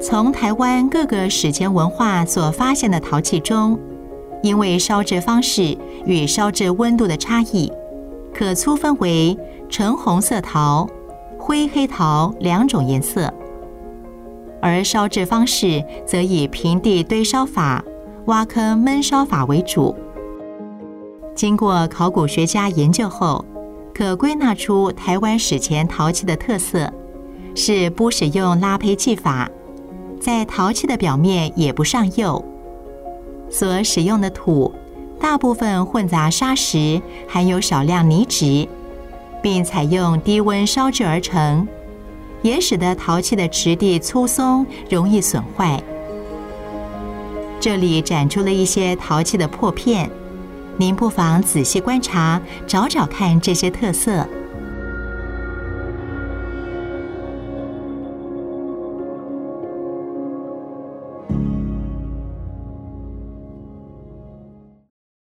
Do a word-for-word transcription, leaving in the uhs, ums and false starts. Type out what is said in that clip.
从台湾各个史前文化所发现的陶器中，因为烧制方式与烧制温度的差异，可粗分为橙红色陶、灰黑陶两种颜色，而烧制方式则以平地堆烧法、挖坑焖烧法为主。经过考古学家研究后，可归纳出台湾史前陶器的特色是不使用拉坯技法，在陶器的表面也不上釉，所使用的土大部分混杂砂石，含有少量泥质，并采用低温烧制而成，也使得陶器的质地粗松，容易损坏。这里展出了一些陶器的破片，您不妨仔细观察，找找看这些特色。